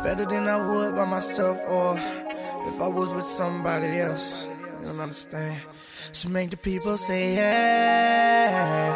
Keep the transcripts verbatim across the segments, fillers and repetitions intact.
better than I would by myself, or if I was with somebody else. You don't understand. She make the people say yeah,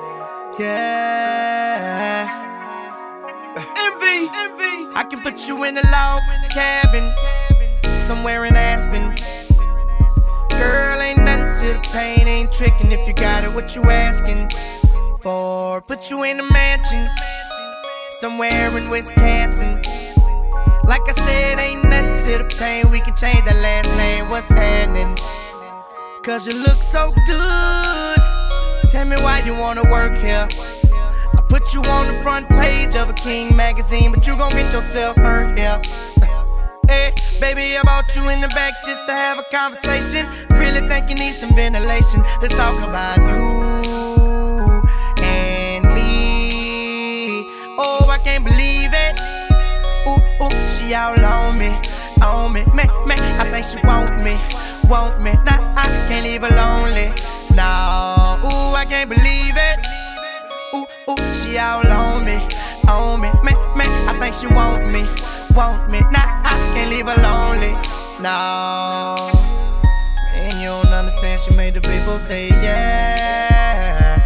yeah. Envy, envy. I can put you in a log cabin somewhere in Aspen. Girl, ain't nothing to the pain, ain't tricking if you got it. What you asking for? Put you in a mansion somewhere in Wisconsin. Like I said, ain't nothing to the pain. We can change the last name. What's happening? Cause you look so good. Tell me why you wanna work here. I put you on the front page of a King magazine, but you gon' get yourself hurt here. Hey, baby, I brought you in the back just to have a conversation. Really think you need some ventilation. Let's talk about you and me. Oh, I can't believe it. Ooh, ooh, she all on me, on me, man, man. I think she want me, want me. Nah, I can't leave her lonely. No, ooh, I can't believe it. Ooh, ooh, she all on me, on me, man, man. I think she want me, want me. Nah, I can't leave her lonely. No, man, you don't understand. She made the people say yeah,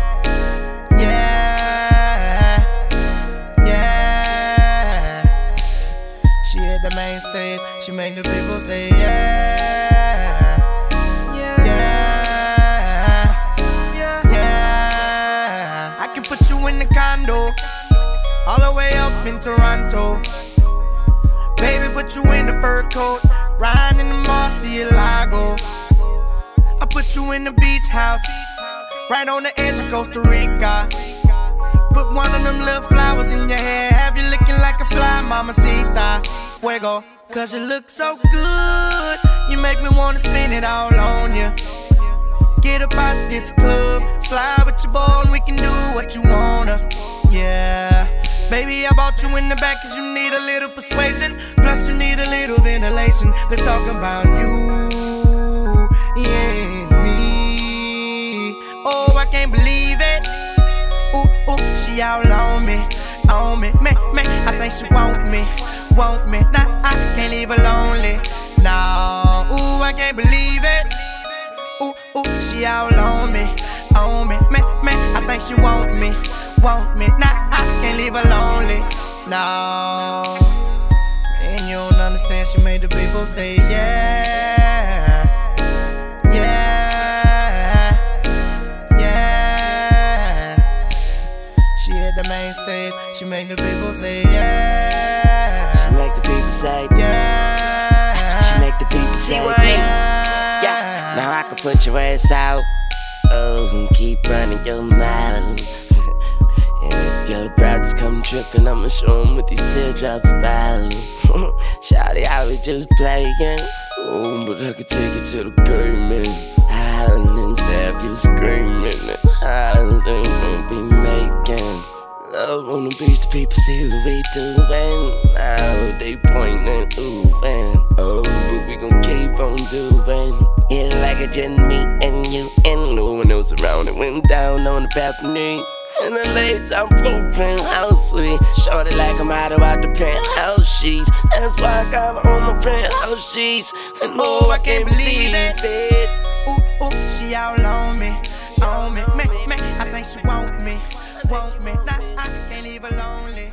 yeah, yeah. She hit the main stage. She made the people say yeah, yeah, yeah, yeah. I can put you in the condo all the way up in Toronto. Baby, put you in the fur coat, riding in the Murcielago. I put you in the beach house, right on the edge of Costa Rica. Put one of them little flowers in your hair, have you looking like a fly, mamacita. Fuego, cause you look so good. You make me wanna spin it all on you. Get up out this club, slide with your boy and we can do what you wanna. Yeah. Baby, I brought you in the back cause you need a little persuasion. Plus you need a little ventilation. Let's talk about you, yeah, and me. Oh, I can't believe it. Ooh, ooh, she all on me, on me, man, man. I think she want me, want me. Nah, I can't leave her lonely. No, ooh, I can't believe it. Ooh, ooh, she all on me, on me, man, man. I think she want me, want me. Nah, I can't leave her lonely. No, man, you don't understand. She made the people say yeah, yeah, yeah. She hit the main stage. She made the people say yeah. She make the people say yeah. She make the people say yeah. Yeah. Now I can put your ass out. Oh, and keep running your mouth. And if your brothers come trippin', I'ma show 'em what these teardrops fall. Shawty, I was just playing. Oh, but I could take it to the gaming. Islands have you screaming. Islands won't be making love on the beach. The people see what we doing. Now they pointing, ooh, and oh, but we gon' keep on doing it like it just me and you, and no one else around. It went down on the balcony. And the lights I'm floating, how sweet. Shorty like I'm out about the penthouse sheets. That's why I got her on my penthouse sheets. And oh, I can't believe it. Ooh, ooh, she all on me, on me, man, man. I think she want me, want me. Nah, I can't leave her lonely.